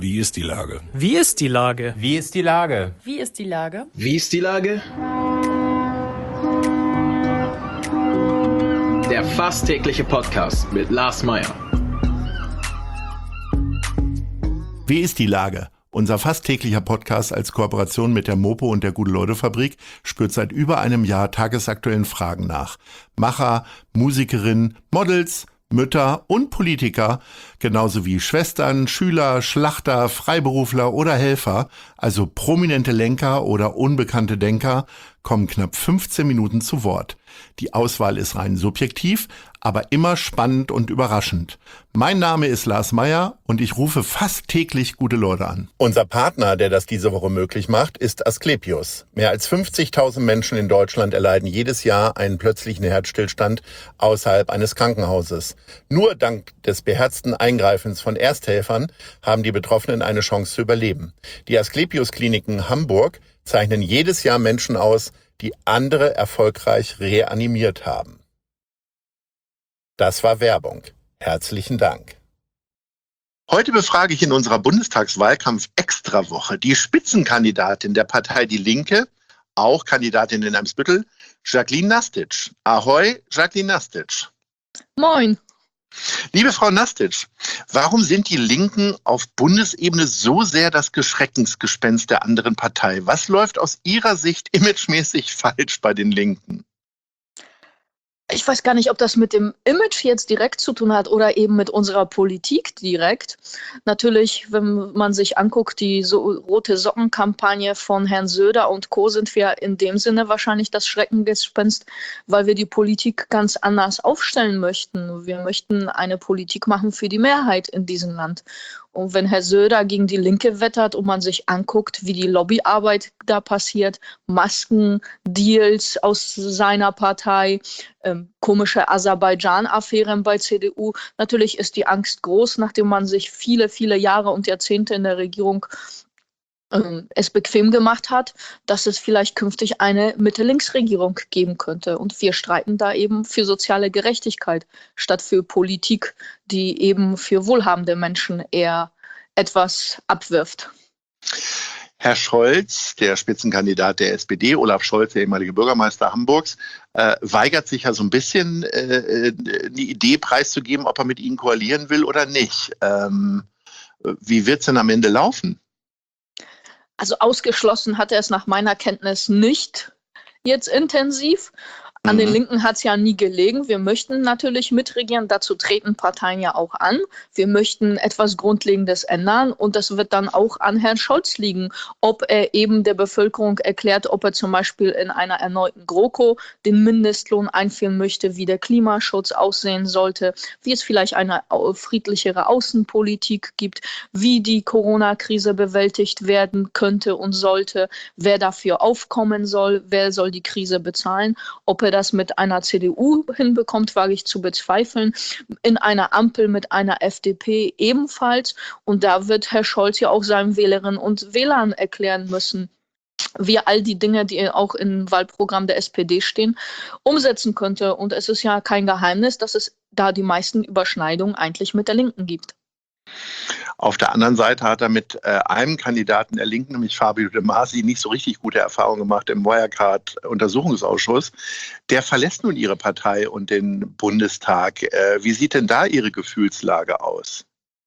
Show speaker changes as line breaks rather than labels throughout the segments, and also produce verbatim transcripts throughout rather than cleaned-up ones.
Wie ist die Lage?
Wie ist die Lage?
Wie ist die Lage?
Wie ist die Lage?
Wie ist die Lage? Der fast tägliche Podcast mit Lars Meyer.
Wie ist die Lage? Unser fast täglicher Podcast als Kooperation mit der Mopo und der Gute-Leute-Fabrik spürt seit über einem Jahr tagesaktuellen Fragen nach. Macher, Musikerinnen, Models, Mütter und Politiker, genauso wie Schwestern, Schüler, Schlachter, Freiberufler oder Helfer, also prominente Lenker oder unbekannte Denker, kommen knapp fünfzehn Minuten zu Wort. Die Auswahl ist rein subjektiv, aber immer spannend und überraschend. Mein Name ist Lars Meyer und ich rufe fast täglich gute Leute an. Unser Partner, der das diese Woche möglich macht, ist Asklepios. Mehr als fünfzigtausend Menschen in Deutschland erleiden jedes Jahr einen plötzlichen Herzstillstand außerhalb eines Krankenhauses. Nur dank des beherzten Eingreifens von Ersthelfern haben die Betroffenen eine Chance zu überleben. Die Asklepios-Kliniken Hamburg zeichnen jedes Jahr Menschen aus, die andere erfolgreich reanimiert haben. Das war Werbung. Herzlichen Dank. Heute befrage ich in unserer Bundestagswahlkampf-Extrawoche die Spitzenkandidatin der Partei Die Linke, auch Kandidatin in Eimsbüttel, Jacqueline Nastitsch. Ahoi, Jacqueline Nastitsch.
Moin.
Liebe Frau Nastitsch, warum sind die Linken auf Bundesebene so sehr das Schreckensgespenst der anderen Partei? Was läuft aus Ihrer Sicht imagemäßig falsch bei den Linken?
Ich weiß gar nicht, ob das mit dem Image jetzt direkt zu tun hat oder eben mit unserer Politik direkt. Natürlich, wenn man sich anguckt, die so rote Socken-Kampagne von Herrn Söder und Co. sind wir in dem Sinne wahrscheinlich das Schreckengespenst, weil wir die Politik ganz anders aufstellen möchten. Wir möchten eine Politik machen für die Mehrheit in diesem Land. Und wenn Herr Söder gegen die Linke wettert und man sich anguckt, wie die Lobbyarbeit da passiert, Maskendeals aus seiner Partei, ähm, komische Aserbaidschan-Affären bei C D U, natürlich ist die Angst groß, nachdem man sich viele, viele Jahre und Jahrzehnte in der Regierung ähm, es bequem gemacht hat, dass es vielleicht künftig eine Mitte-Links-Regierung geben könnte. Und wir streiten da eben für soziale Gerechtigkeit statt für Politik, die eben für wohlhabende Menschen eher etwas abwirft.
Herr Scholz, der Spitzenkandidat der S P D, Olaf Scholz, der ehemalige Bürgermeister Hamburgs, äh, weigert sich ja so ein bisschen, äh, die Idee preiszugeben, ob er mit Ihnen koalieren will oder nicht. Ähm, wie wird es denn am Ende laufen?
Also ausgeschlossen hat er es nach meiner Kenntnis nicht jetzt intensiv. An den Linken hat es ja nie gelegen. Wir möchten natürlich mitregieren. Dazu treten Parteien ja auch an. Wir möchten etwas Grundlegendes ändern. Und das wird dann auch an Herrn Scholz liegen, ob er eben der Bevölkerung erklärt, ob er zum Beispiel in einer erneuten GroKo den Mindestlohn einführen möchte, wie der Klimaschutz aussehen sollte, wie es vielleicht eine friedlichere Außenpolitik gibt, wie die Corona-Krise bewältigt werden könnte und sollte, wer dafür aufkommen soll, wer soll die Krise bezahlen, ob er das mit einer C D U hinbekommt, wage ich zu bezweifeln. In einer Ampel mit einer F D P ebenfalls. Und da wird Herr Scholz ja auch seinen Wählerinnen und Wählern erklären müssen, wie er all die Dinge, die auch im Wahlprogramm der S P D stehen, umsetzen könnte. Und es ist ja kein Geheimnis, dass es da die meisten Überschneidungen eigentlich mit der Linken gibt.
Auf der anderen Seite hat er mit äh, einem Kandidaten der Linken, nämlich Fabio De Masi, nicht so richtig gute Erfahrungen gemacht im Wirecard-Untersuchungsausschuss. Der verlässt nun Ihre Partei und den Bundestag. Äh, wie sieht denn da Ihre Gefühlslage aus?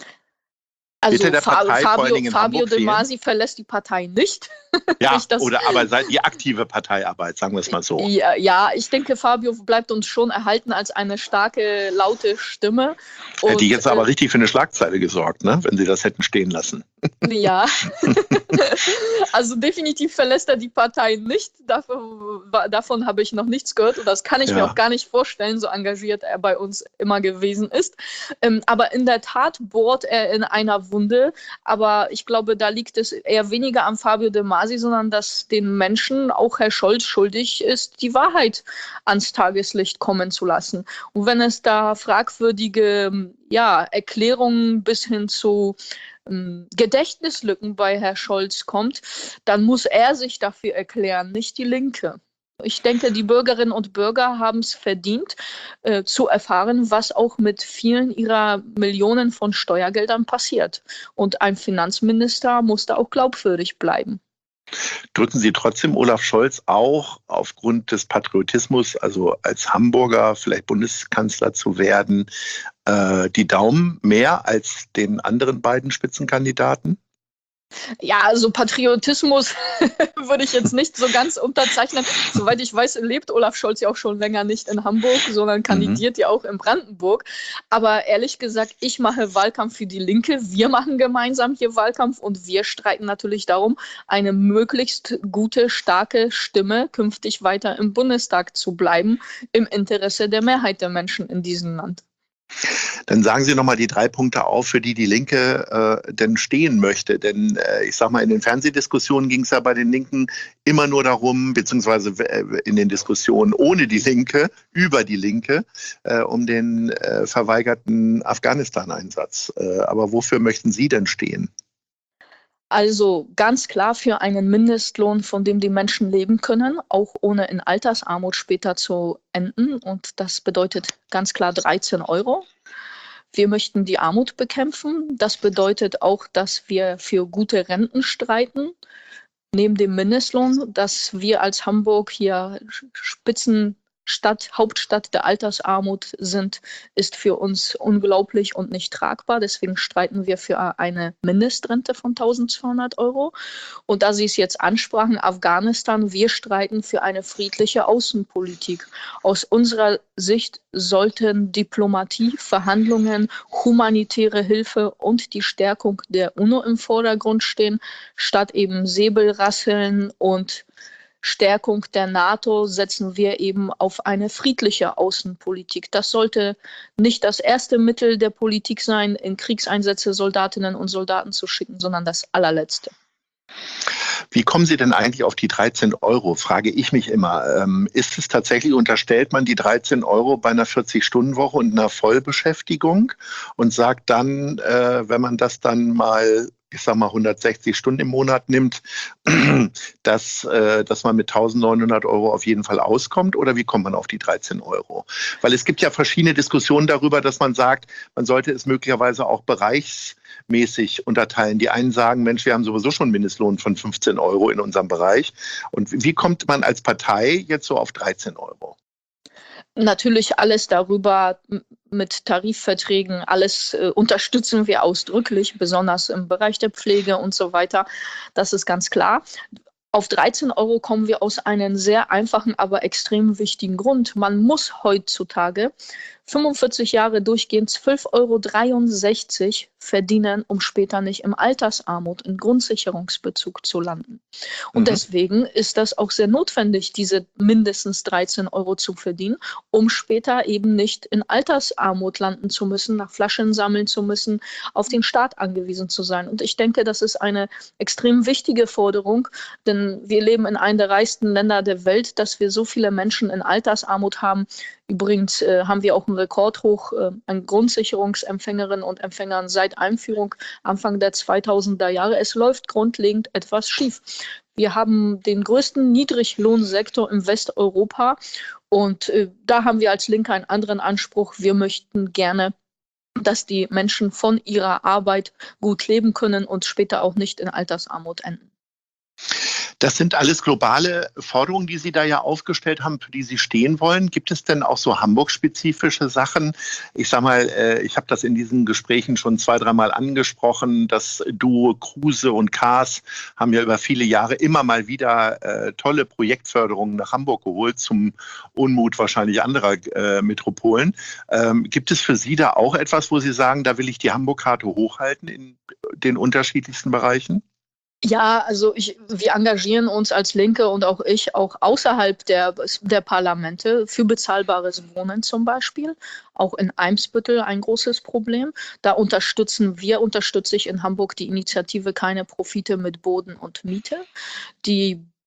Also
der
Fa
Partei, vor allen
Fabio,
Dingen in
Fabio
Hamburg
De
fehlen?
Masi verlässt die Partei nicht.
Ja,
Nicht, dass-
oder aber sei- die aktive Parteiarbeit, sagen wir es mal so.
Ja, ja, ich denke, Fabio bleibt uns schon erhalten als eine starke, laute Stimme.
Hätte die
Und,
jetzt aber richtig für eine Schlagzeile gesorgt, ne? Wenn Sie das hätten stehen lassen.
Ja, also definitiv verlässt er die Partei nicht. Dafür, davon habe ich noch nichts gehört und das kann ich
Ja.
mir auch gar nicht vorstellen, so engagiert er bei uns immer gewesen ist. Ähm, aber in der Tat bohrt er in einer Wunde. Aber ich glaube, da liegt es eher weniger am Fabio De Masi, sondern dass den Menschen, auch Herr Scholz, schuldig ist, die Wahrheit ans Tageslicht kommen zu lassen. Und wenn es da fragwürdige ja, Erklärungen bis hin zu ähm, Gedächtnislücken bei Herr Scholz kommt, dann muss er sich dafür erklären, nicht die Linke. Ich denke, die Bürgerinnen und Bürger haben es verdient, äh, zu erfahren, was auch mit vielen ihrer Millionen von Steuergeldern passiert. Und ein Finanzminister muss da auch glaubwürdig bleiben.
Drücken Sie trotzdem Olaf Scholz auch aufgrund des Patriotismus, also als Hamburger vielleicht Bundeskanzler zu werden, äh, die Daumen mehr als den anderen beiden Spitzenkandidaten?
Ja, also Patriotismus würde ich jetzt nicht so ganz unterzeichnen. Soweit ich weiß, lebt Olaf Scholz ja auch schon länger nicht in Hamburg, sondern kandidiert mhm. ja auch in Brandenburg. Aber ehrlich gesagt, ich mache Wahlkampf für die Linke. Wir machen gemeinsam hier Wahlkampf und wir streiten natürlich darum, eine möglichst gute, starke Stimme künftig weiter im Bundestag zu bleiben, im Interesse der Mehrheit der Menschen in diesem Land.
Dann sagen Sie nochmal die drei Punkte auf, für die die Linke äh, denn stehen möchte. Denn äh, ich sag mal, in den Fernsehdiskussionen ging es ja bei den Linken immer nur darum, beziehungsweise in den Diskussionen ohne die Linke, über die Linke, äh, um den äh, verweigerten Afghanistan-Einsatz. Äh, aber wofür möchten Sie denn stehen?
Also ganz klar für einen Mindestlohn, von dem die Menschen leben können, auch ohne in Altersarmut später zu enden. Und das bedeutet ganz klar dreizehn Euro. Wir möchten die Armut bekämpfen. Das bedeutet auch, dass wir für gute Renten streiten. Neben dem Mindestlohn, dass wir als Hamburg hier Spitzenstadt, Hauptstadt der Altersarmut sind, ist für uns unglaublich und nicht tragbar. Deswegen streiten wir für eine Mindestrente von eintausendzweihundert Euro. Und da Sie es jetzt ansprachen, Afghanistan, wir streiten für eine friedliche Außenpolitik. Aus unserer Sicht sollten Diplomatie, Verhandlungen, humanitäre Hilfe und die Stärkung der UNO im Vordergrund stehen, statt eben Säbelrasseln und Stärkung der NATO setzen wir eben auf eine friedliche Außenpolitik. Das sollte nicht das erste Mittel der Politik sein, in Kriegseinsätze Soldatinnen und Soldaten zu schicken, sondern das allerletzte.
Wie kommen Sie denn eigentlich auf die dreizehn Euro, frage ich mich immer. Ähm, ist es tatsächlich, unterstellt man die dreizehn Euro bei einer vierzig-Stunden-Woche und einer Vollbeschäftigung und sagt dann, äh, wenn man das dann mal, ich sag mal, hundertsechzig Stunden im Monat nimmt, dass, äh, dass man mit eintausendneunhundert Euro auf jeden Fall auskommt? Oder wie kommt man auf die dreizehn Euro? Weil es gibt ja verschiedene Diskussionen darüber, dass man sagt, man sollte es möglicherweise auch bereichsmäßig unterteilen. Die einen sagen, Mensch, wir haben sowieso schon einen Mindestlohn von fünfzehn Euro in unserem Bereich. Und wie kommt man als Partei jetzt so auf dreizehn Euro?
Natürlich alles darüber mit Tarifverträgen, alles äh, unterstützen wir ausdrücklich, besonders im Bereich der Pflege und so weiter. Das ist ganz klar. Auf dreizehn Euro kommen wir aus einem sehr einfachen, aber extrem wichtigen Grund. Man muss heutzutage fünfundvierzig Jahre durchgehend zwölf Euro dreiundsechzig verdienen, um später nicht im Altersarmut, in Grundsicherungsbezug zu landen. Und mhm. deswegen ist das auch sehr notwendig, diese mindestens dreizehn Euro zu verdienen, um später eben nicht in Altersarmut landen zu müssen, nach Flaschen sammeln zu müssen, auf den Staat angewiesen zu sein. Und ich denke, das ist eine extrem wichtige Forderung, denn wir leben in einem der reichsten Länder der Welt, dass wir so viele Menschen in Altersarmut haben. Übrigens äh, haben wir auch einen Rekordhoch äh, an Grundsicherungsempfängerinnen und Empfängern seit Einführung Anfang der zweitausender Jahre. Es läuft grundlegend etwas schief. Wir haben den größten Niedriglohnsektor in Westeuropa und äh, da haben wir als Linke einen anderen Anspruch. Wir möchten gerne, dass die Menschen von ihrer Arbeit gut leben können und später auch nicht in Altersarmut enden.
Das sind alles globale Forderungen, die Sie da ja aufgestellt haben, für die Sie stehen wollen. Gibt es denn auch so Hamburg-spezifische Sachen? Ich sag mal, ich habe das in diesen Gesprächen schon zwei, dreimal angesprochen. Das Duo Kruse und Kaas haben ja über viele Jahre immer mal wieder äh, tolle Projektförderungen nach Hamburg geholt, zum Unmut wahrscheinlich anderer äh, Metropolen. Ähm, gibt es für Sie da auch etwas, wo Sie sagen, da will ich die Hamburg-Karte hochhalten in den unterschiedlichsten Bereichen?
Ja, also ich, wir engagieren uns als Linke und auch ich auch außerhalb der, der Parlamente für bezahlbares Wohnen zum Beispiel. Auch in Eimsbüttel ein großes Problem. Da unterstützen wir, unterstütze ich in Hamburg die Initiative Keine Profite mit Boden und Miete. Die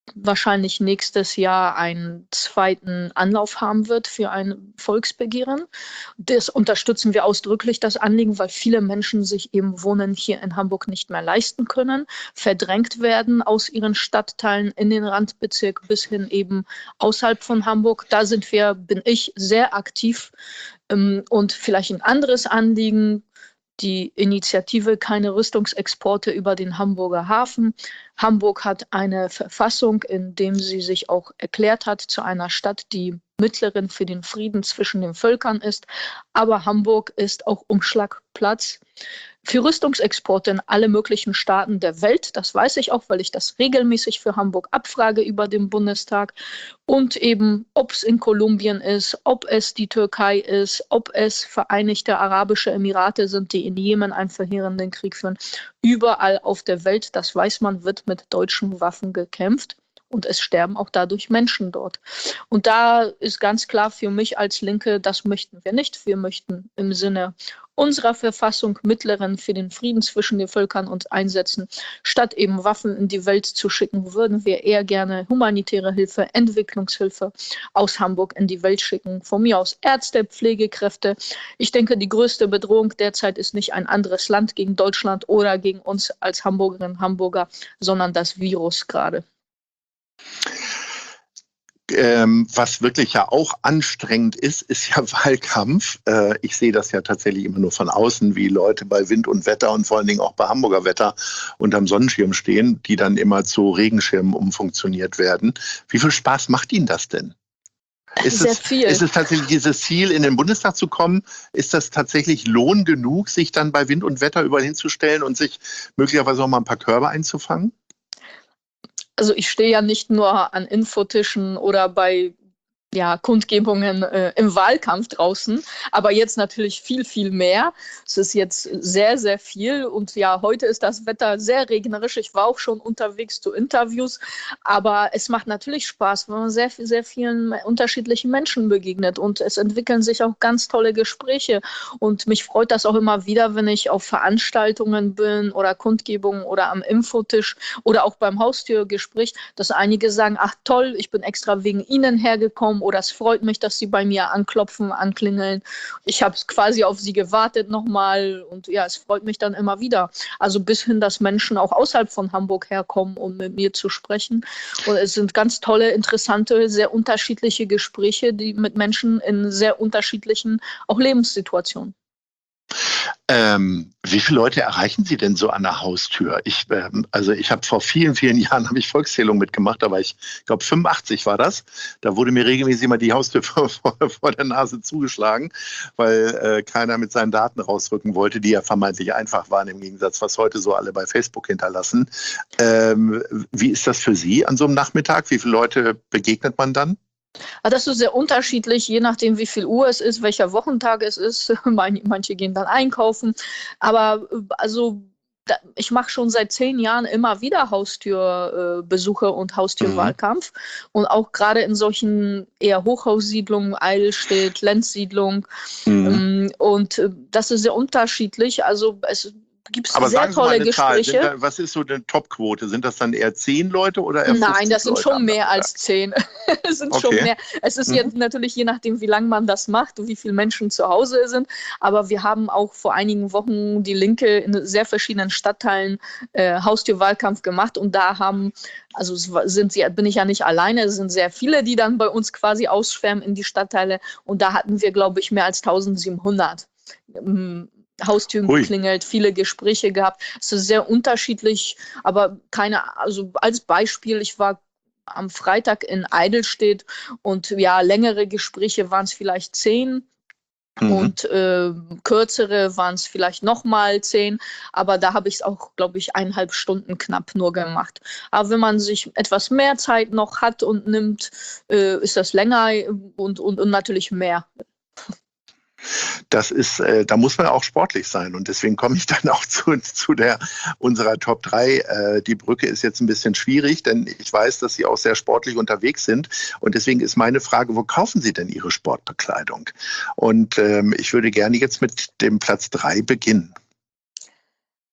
wahrscheinlich nächstes Jahr einen zweiten Anlauf haben wird für ein Volksbegehren. Das unterstützen wir ausdrücklich, das Anliegen, weil viele Menschen sich eben Wohnen hier in Hamburg nicht mehr leisten können, verdrängt werden aus ihren Stadtteilen in den Randbezirk bis hin eben außerhalb von Hamburg. Da sind wir, bin ich sehr aktiv. Und vielleicht ein anderes Anliegen, die Initiative Keine Rüstungsexporte über den Hamburger Hafen. Hamburg hat eine Verfassung, in dem sie sich auch erklärt hat zu einer Stadt, die Mittlerin für den Frieden zwischen den Völkern ist. Aber Hamburg ist auch Umschlagplatz für Rüstungsexporte in alle möglichen Staaten der Welt. Das weiß ich auch, weil ich das regelmäßig für Hamburg abfrage über den Bundestag. Und eben, ob es in Kolumbien ist, ob es die Türkei ist, ob es Vereinigte Arabische Emirate sind, die in Jemen einen verheerenden Krieg führen. Überall auf der Welt, das weiß man, wird mit deutschen Waffen gekämpft. Und es sterben auch dadurch Menschen dort. Und da ist ganz klar für mich als Linke, das möchten wir nicht. Wir möchten im Sinne unserer Verfassung Mittleren für den Frieden zwischen den Völkern uns einsetzen. Statt eben Waffen in die Welt zu schicken, würden wir eher gerne humanitäre Hilfe, Entwicklungshilfe aus Hamburg in die Welt schicken. Von mir aus Ärzte, Pflegekräfte. Ich denke, die größte Bedrohung derzeit ist nicht ein anderes Land gegen Deutschland oder gegen uns als Hamburgerinnen und Hamburger, sondern das Virus gerade.
Ähm, was wirklich ja auch anstrengend ist, ist ja Wahlkampf. Äh, ich sehe das ja tatsächlich immer nur von außen, wie Leute bei Wind und Wetter und vor allen Dingen auch bei Hamburger Wetter unterm Sonnenschirm stehen, die dann immer zu Regenschirmen umfunktioniert werden. Wie viel Spaß macht Ihnen das denn? Ist
Sehr
es,
viel.
Ist es tatsächlich dieses Ziel, in den Bundestag zu kommen? Ist das tatsächlich Lohn genug, sich dann bei Wind und Wetter überall hinzustellen und sich möglicherweise auch mal ein paar Körbe einzufangen?
Also ich stehe ja nicht nur an Infotischen oder bei ja, Kundgebungen äh, im Wahlkampf draußen, aber jetzt natürlich viel, viel mehr. Es ist jetzt sehr, sehr viel und ja, heute ist das Wetter sehr regnerisch. Ich war auch schon unterwegs zu Interviews, aber es macht natürlich Spaß, wenn man sehr, sehr vielen unterschiedlichen Menschen begegnet und es entwickeln sich auch ganz tolle Gespräche und mich freut das auch immer wieder, wenn ich auf Veranstaltungen bin oder Kundgebungen oder am Infotisch oder auch beim Haustürgespräch, dass einige sagen, ach toll, ich bin extra wegen Ihnen hergekommen oder es freut mich, dass Sie bei mir anklopfen, anklingeln. Ich habe quasi auf Sie gewartet nochmal und ja, es freut mich dann immer wieder. Also bis hin, dass Menschen auch außerhalb von Hamburg herkommen, um mit mir zu sprechen. Und es sind ganz tolle, interessante, sehr unterschiedliche Gespräche, die mit Menschen in sehr unterschiedlichen auch Lebenssituationen.
Ähm, wie viele Leute erreichen Sie denn so an der Haustür? Ich, ähm, also ich habe vor vielen, vielen Jahren habe ich Volkszählung mitgemacht, da war ich, ich glaube fünfundachtzig war das. Da wurde mir regelmäßig immer die Haustür vor, vor, vor der Nase zugeschlagen, weil äh, keiner mit seinen Daten rausrücken wollte, die ja vermeintlich einfach waren im Gegensatz, was heute so alle bei Facebook hinterlassen. Ähm, wie ist das für Sie an so einem Nachmittag? Wie viele Leute begegnet man dann?
Das ist sehr unterschiedlich, je nachdem, wie viel Uhr es ist, welcher Wochentag es ist. Manche gehen dann einkaufen. Aber also ich mache schon seit zehn Jahren immer wieder Haustürbesuche und Haustürwahlkampf. Mhm. Und auch gerade in solchen eher Hochhaussiedlungen, Eidelstedt, Lenzsiedlung. Mhm. Und das ist sehr unterschiedlich. Also es gibt es sehr tolle Gespräche.
Da, was ist so eine Topquote? Sind das dann eher zehn Leute oder eher fünfzig
Nein, das sind
Leute
schon mehr als zehn. Es sind
okay.
schon mehr. Es ist mhm. jetzt natürlich je nachdem, wie lange man das macht und wie viele Menschen zu Hause sind. Aber wir haben auch vor einigen Wochen die Linke in sehr verschiedenen Stadtteilen äh, Haustürwahlkampf gemacht und da haben, also sind sie, bin ich ja nicht alleine, es sind sehr viele, die dann bei uns quasi ausschwärmen in die Stadtteile und da hatten wir, glaube ich, mehr als eintausendsiebenhundert. Ähm, Haustüren Ui. geklingelt, viele Gespräche gehabt. Es ist sehr unterschiedlich, aber keine, also als Beispiel, ich war am Freitag in Eidelstedt und ja, längere Gespräche waren es vielleicht zehn. Mhm. Und äh, kürzere waren es vielleicht nochmal zehn, aber da habe ich es auch, glaube ich, eineinhalb Stunden knapp nur gemacht. Aber wenn man sich etwas mehr Zeit noch hat und nimmt, äh, ist das länger und, und, und natürlich mehr.
Das ist, äh, da muss man auch sportlich sein und deswegen komme ich dann auch zu, zu der unserer Top drei. Äh, die Brücke ist jetzt ein bisschen schwierig, denn ich weiß, dass Sie auch sehr sportlich unterwegs sind und deswegen ist meine Frage, wo kaufen Sie denn Ihre Sportbekleidung? Und ähm, ich würde gerne jetzt mit dem Platz drei beginnen.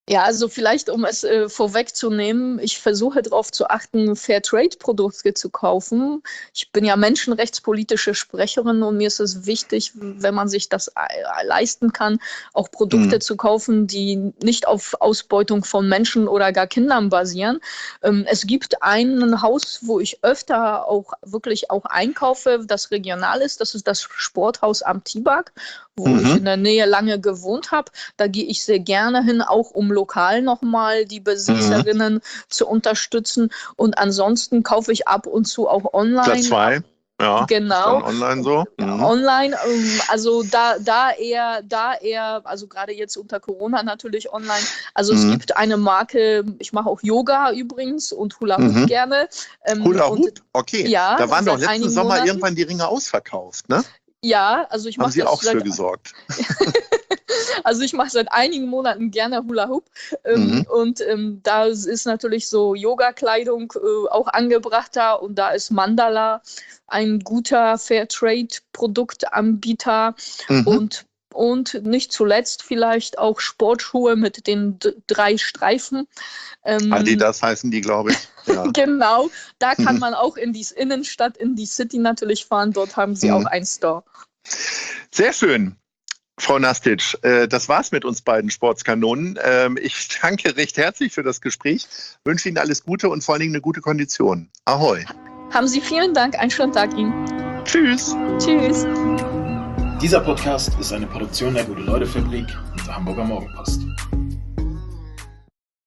Ja, also vielleicht, um es äh, vorwegzunehmen, ich versuche darauf zu achten, Fairtrade-Produkte zu kaufen. Ich bin ja menschenrechtspolitische Sprecherin und mir ist es wichtig, wenn man sich das äh, leisten kann, auch Produkte mhm. zu kaufen, die nicht auf Ausbeutung von Menschen oder gar Kindern basieren. Ähm, es gibt ein Haus, wo ich öfter auch wirklich auch einkaufe, das regional ist. Das ist das Sporthaus am Tibak, wo mhm. ich in der Nähe lange gewohnt habe. Da gehe ich sehr gerne hin, auch um lokal nochmal die Besitzerinnen mhm. zu unterstützen. Und ansonsten kaufe ich ab und zu auch online.
Platz zwei. Ja,
genau.
Ist dann online so. Mhm.
Online, also da, da eher, da eher, also gerade jetzt unter Corona natürlich online. Also mhm. es gibt eine Marke, ich mache auch Yoga übrigens und Hula Hoop mhm. gerne.
Ähm, Hula Hoop? Und, okay.
Ja,
da waren doch letzten Sommer Monaten. irgendwann die Ringe ausverkauft, ne?
Ja, also ich mache
das. Haben Sie auch für gesorgt?
Also ich mache seit einigen Monaten gerne Hula Hoop ähm, mhm. und ähm, da ist natürlich so Yoga-Kleidung äh, auch angebracht da und da ist Mandala ein guter Fairtrade-Produktanbieter mhm. und Und nicht zuletzt vielleicht auch Sportschuhe mit den d- drei Streifen.
Ähm, Adidas heißen die, glaube ich. Ja.
Genau, da kann mhm. man auch in die Innenstadt, in die City natürlich fahren. Dort haben sie mhm. auch einen Store.
Sehr schön. Frau Nastic, äh, das war's mit uns beiden Sportskanonen. Ähm, ich danke recht herzlich für das Gespräch, wünsche Ihnen alles Gute und vor allen Dingen eine gute Kondition. Ahoi.
Haben Sie vielen Dank, einen schönen Tag Ihnen.
Tschüss.
Tschüss.
Dieser Podcast ist eine Produktion der Gute-Leute-Fabrik und der Hamburger Morgenpost.